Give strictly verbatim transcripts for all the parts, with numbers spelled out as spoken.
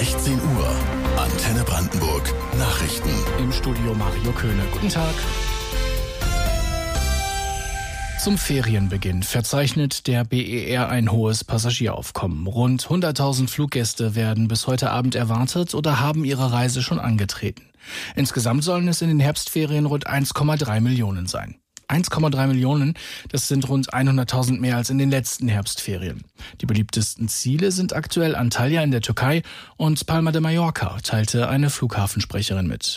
sechzehn Uhr. Antenne Brandenburg. Nachrichten. Im Studio Mario Köhne. Guten Tag. Zum Ferienbeginn verzeichnet der B E R ein hohes Passagieraufkommen. Rund hunderttausend Fluggäste werden bis heute Abend erwartet oder haben ihre Reise schon angetreten. Insgesamt sollen es in den Herbstferien rund eins Komma drei Millionen sein. eins Komma drei Millionen, das sind rund hunderttausend mehr als in den letzten Herbstferien. Die beliebtesten Ziele sind aktuell Antalya in der Türkei und Palma de Mallorca, teilte eine Flughafensprecherin mit.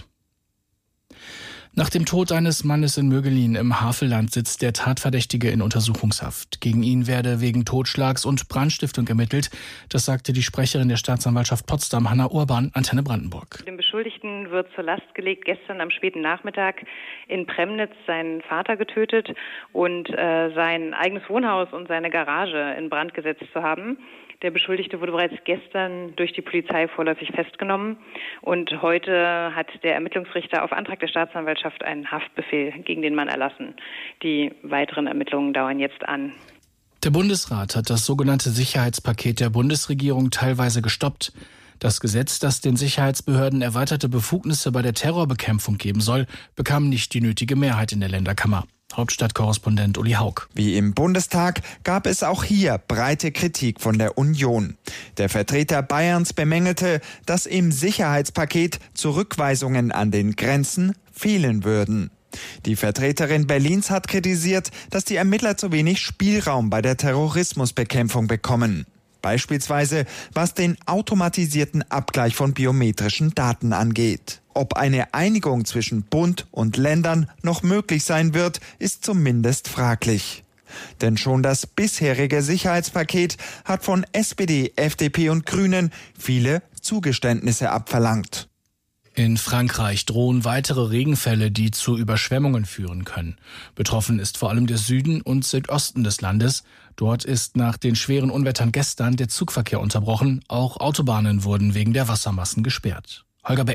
Nach dem Tod eines Mannes in Mögelin im Havelland sitzt der Tatverdächtige in Untersuchungshaft. Gegen ihn werde wegen Totschlags und Brandstiftung ermittelt. Das sagte die Sprecherin der Staatsanwaltschaft Potsdam, Hanna Urban, Antenne Brandenburg. Dem Beschuldigten wird zur Last gelegt, gestern am späten Nachmittag in Premnitz seinen Vater getötet und äh, sein eigenes Wohnhaus und seine Garage in Brand gesetzt zu haben. Der Beschuldigte wurde bereits gestern durch die Polizei vorläufig festgenommen und heute hat der Ermittlungsrichter auf Antrag der Staatsanwaltschaft einen Haftbefehl gegen den Mann erlassen. Die weiteren Ermittlungen dauern jetzt an. Der Bundesrat hat das sogenannte Sicherheitspaket der Bundesregierung teilweise gestoppt. Das Gesetz, das den Sicherheitsbehörden erweiterte Befugnisse bei der Terrorbekämpfung geben soll, bekam nicht die nötige Mehrheit in der Länderkammer. Hauptstadtkorrespondent Uli Haug. Wie im Bundestag gab es auch hier breite Kritik von der Union. Der Vertreter Bayerns bemängelte, dass im Sicherheitspaket Zurückweisungen an den Grenzen fehlen würden. Die Vertreterin Berlins hat kritisiert, dass die Ermittler zu wenig Spielraum bei der Terrorismusbekämpfung bekommen. Beispielsweise was den automatisierten Abgleich von biometrischen Daten angeht. Ob eine Einigung zwischen Bund und Ländern noch möglich sein wird, ist zumindest fraglich. Denn schon das bisherige Sicherheitspaket hat von S P D, F D P und Grünen viele Zugeständnisse abverlangt. In Frankreich drohen weitere Regenfälle, die zu Überschwemmungen führen können. Betroffen ist vor allem der Süden und Südosten des Landes. Dort ist nach den schweren Unwettern gestern der Zugverkehr unterbrochen. Auch Autobahnen wurden wegen der Wassermassen gesperrt. Holger